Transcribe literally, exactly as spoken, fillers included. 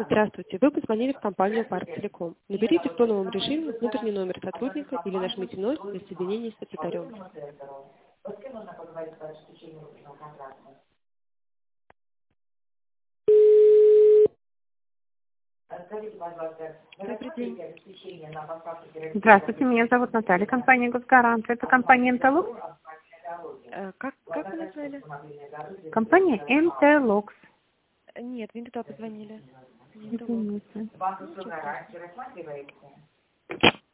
Здравствуйте, вы позвонили в компанию Парктелеком. Наберите в тоновом режиме внутренний номер сотрудника или нажмите ноль для соединения с секретарем. Добрый день. Здравствуйте, меня зовут Наталья, компания «Госгарант». Это компания «МТЛОКС»? Э, Как, как вы назвали? Компания «МТЛОКС». Нет, вы не туда позвонили. Не туда. Извините. Ничего страшного.